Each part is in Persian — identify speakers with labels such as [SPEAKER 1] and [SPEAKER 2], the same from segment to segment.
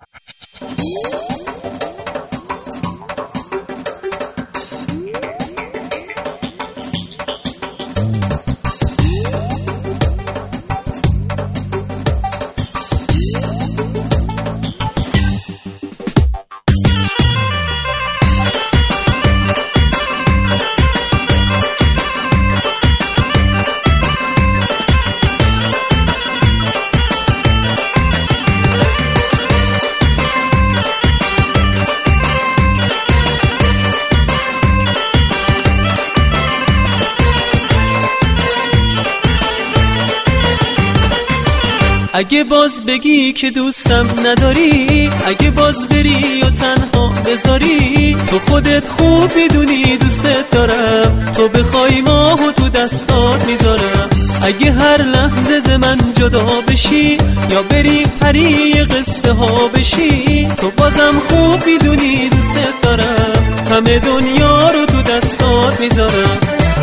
[SPEAKER 1] اگه باز بگی که دوستم نداری، اگه باز بری و تنها بذاری، تو خودت خوب میدونی دوست دارم، تو بخوای ماهو تو دستات میذارم. اگه هر لحظه ز من جدا بشی یا بری پری قصه ها بشی، تو بازم خوب میدونی دوست دارم، همه دنیا رو تو دستات میذارم.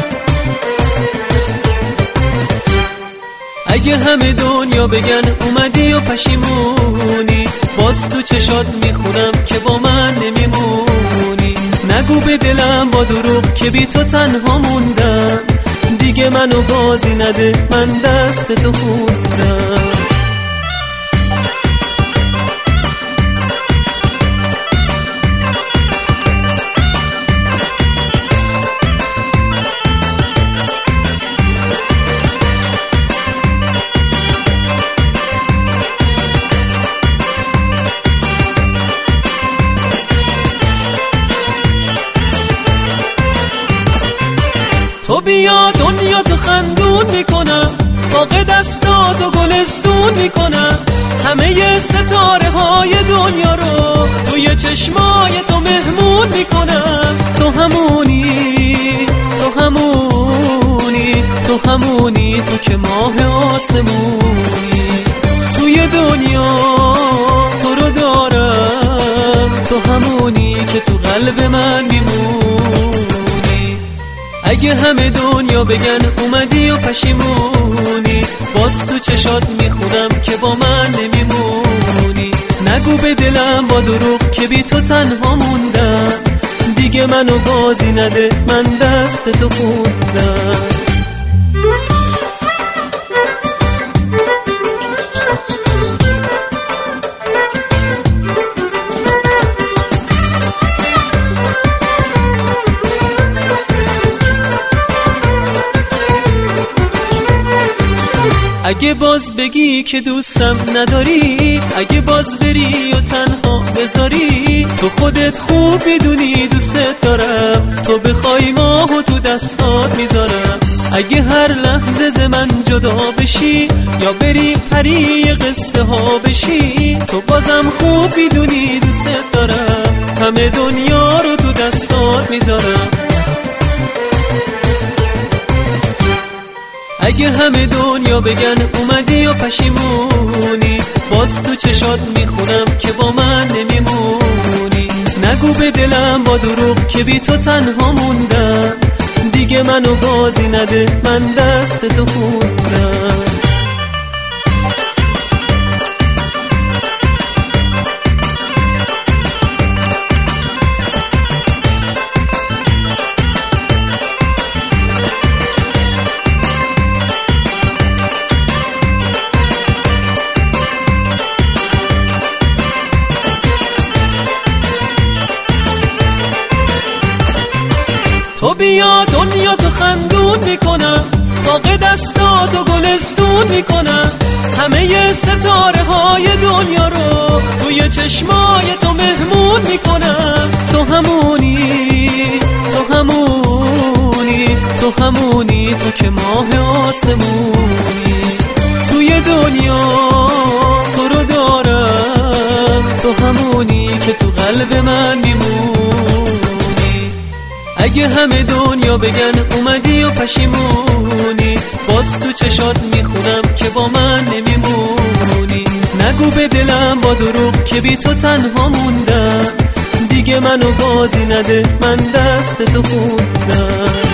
[SPEAKER 1] اگه همه دنیا بگن اومدی و پشیمونی، باز تو چشات میخونم که با من نمیمونی. نگو به دلم با دروغ که بی تو تنها موندم، دیگه منو بازی نده من دست تو خوندم. تو بیا دنیا تو خندون میکنم، باغ دستاتو گلستون میکنم، همه ستاره های دنیا رو توی چشمای تو مهمون میکنم. تو همونی، تو همونی، تو همونی، تو که ماه آسمونی، توی دنیا تو رو دارم، تو همونی که تو قلب من میمونی. اگه همه دنیا بگن اومدی و پشیمونی، باز تو چشات میخونم که با من نمیمونی. نگو به دلم با دروغ که بی تو تنها موندم، دیگه منو بازی نده من دست تو خوندم. اگه باز بگی که دوستم نداری، اگه باز بری و تنها بذاری، تو خودت خوب میدونی دوست دارم، تو بخوای ماهو تو دستات میذارم. اگه هر لحظه ز من جدا بشی یا بری پری قصه ها بشی، تو بازم خوب میدونی دوست دارم، همه دنیا رو تو دستات میذارم. اگه همه دنیا بگن اومدی و پشیمونی، باز تو چشات میخونم که با من نمیمونی. نگو به دلم با دروغ که بی تو تنها موندم، دیگه منو بازی نده من دست تو خوندم. تو بیا دنیا تو خندون میکنم، باغ دستاتو گلستون میکنم، همه ستاره های دنیا رو توی چشمای تو مهمون میکنم. تو همونی، تو همونی، تو همونی، تو که ماه آسمونی، توی دنیا تو رو دارم، تو همونی که تو قلب من میمونی. اگه همه دنیا بگن اومدی و پشیمونی، باز تو چشات میخونم که با من نمیمونی. نگو به دلم با دروغ که بی تو تنها موندم، دیگه منو بازی نده من دست تو خوندم.